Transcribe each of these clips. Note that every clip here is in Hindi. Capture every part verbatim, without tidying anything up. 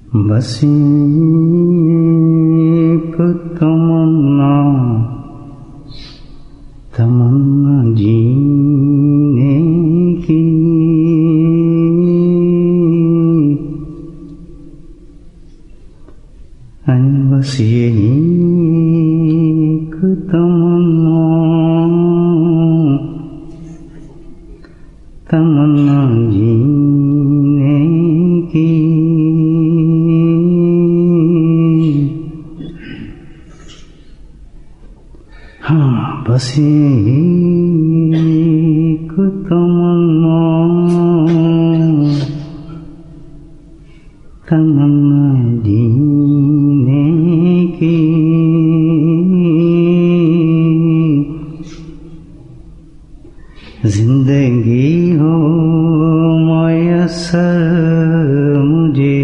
बस एक तमन्ना तमन्ना जीने की, बस यही एक तमन्ना तमन्ना जीने की। हाँ, बस एक तमन्ना तमन्ना जीने की। जिंदगी हो मयस्सर मुझे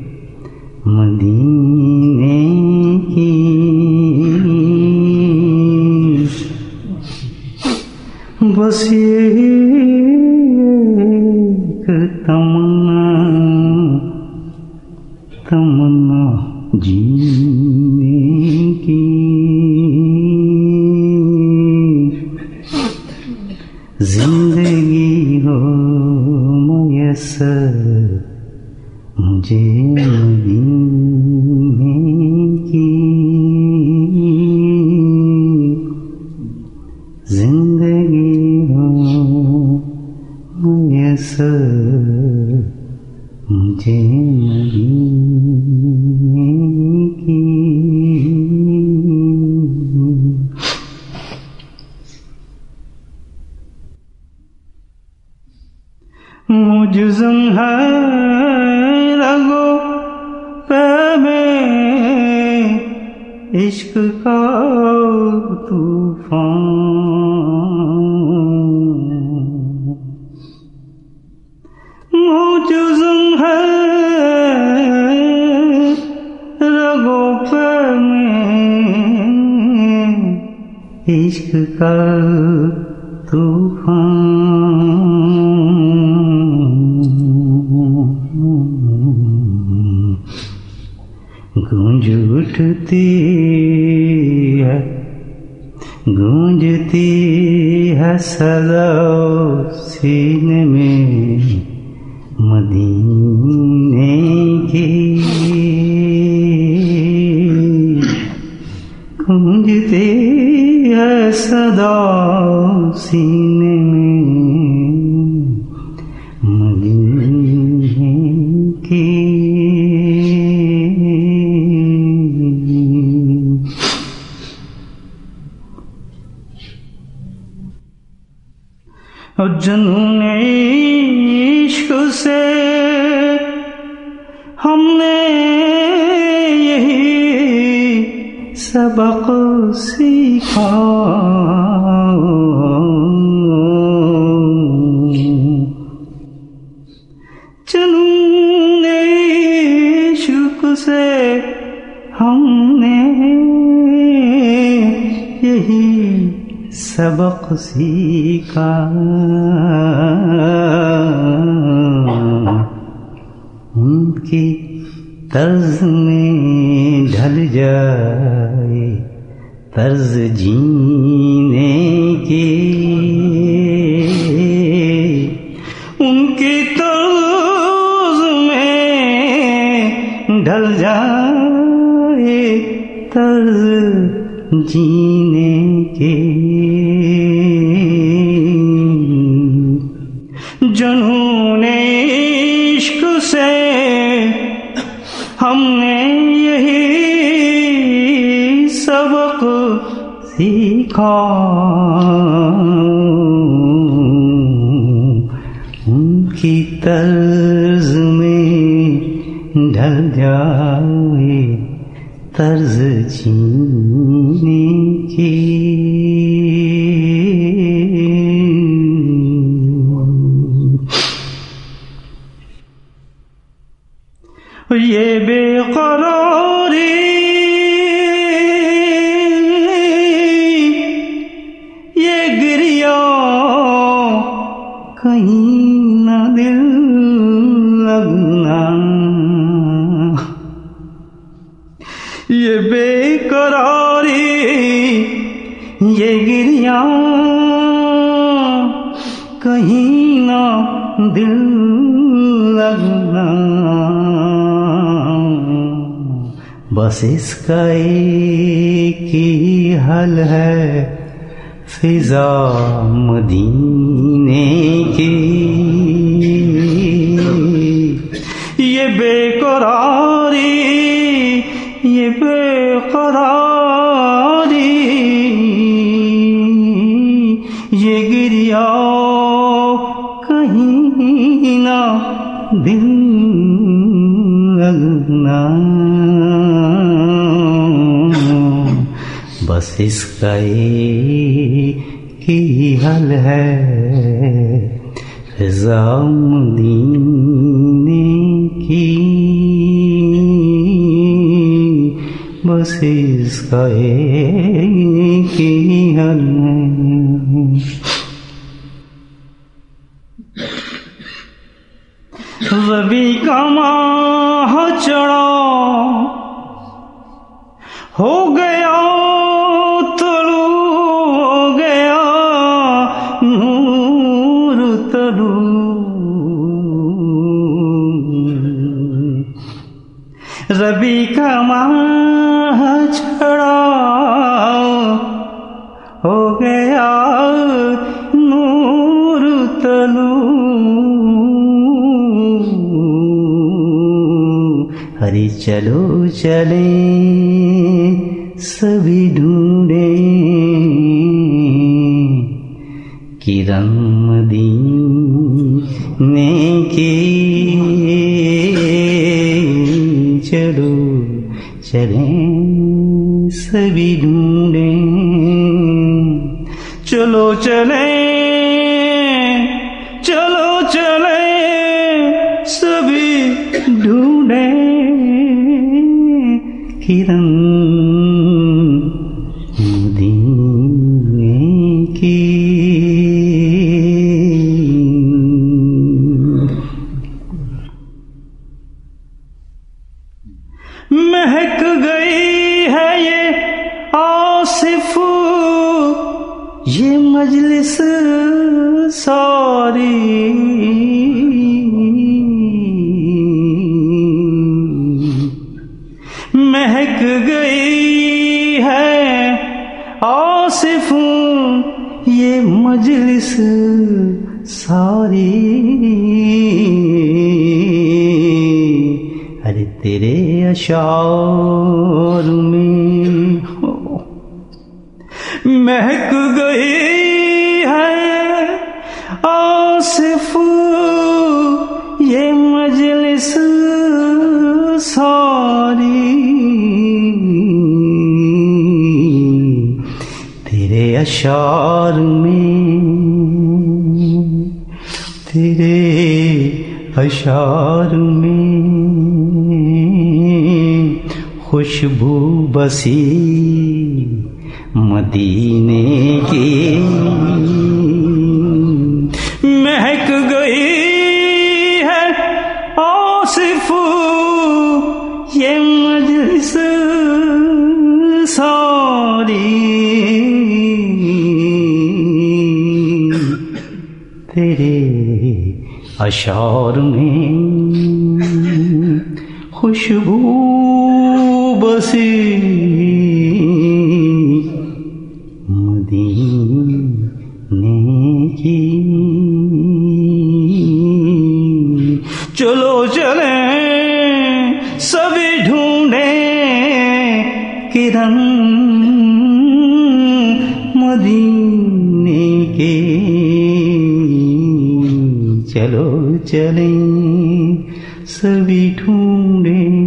मदीने की, बस एक तमन्ना तमन्ना जीने की। जिंदगी हो मयस्सर मुझे मदीने की, जिंदगी हो मयस्सर मुझे मदीने की। मुजज़्ज़म है रगो पे में इश्क का तूफान, मुजज़्ज़म है रगो पे में इश्क का तूफान। गूंज उठती है गूंजती है सदा सीने में मदीने की, गूंजती है सदा सीने में मदीने की। और जुनून इश्क से हमने यही सबक सीखा, जुनून इश्क से हमने यही सबक सीखा। उनकी तर्ज में ढल जाए तर्ज जीने की, उनकी तर्ज में ढल जाए तर्ज जीने की। जुनून इश्क से हमने यही सबक सीखा, उनकी तर्ज में ढल जाए तर्ज जीने की। ये बेकरारी ये गिरिया कहीं न दिल लगना, ये बेकरारी ये गिरिया कहीं ना दिल लगना, बस इसका एक ही हल है फिजा मदीने की। ये बेकरारी ये बेकरारी ये गिरिया कहीं ना दिल लगना, बस इसका एक ही हल है फिजा मदीने की, बस इसका एक ही हल है। रबी का माह चढ़ा हो गया तलू हो गया नूर तलू, रबी का माह चढ़ा हो गया नूर तलू, हरी चलो चले सभी ढूंढे किरण मदीने की, चलो चले सभी ढूंढे, चलो चले चलो चले सभी ढूंढे किरण मदीने की। महक गई है ये आसिफ ये मजलिस सारी, महक गई है आसिफ ये मजलिस सारी, अरे तेरे अशार में महक गई है आसिफ ये मजलिस सारी, तेरे अशार में तेरे अशार में खुशबू बसी मदीने की, महक गई है आसिफ ये मजलिस सारी, तेरे अशार में खुशबू बसी मदीने की। चलो चले सभी ढूंढे किरण मदीने के, चलो चले सभी ढूंढे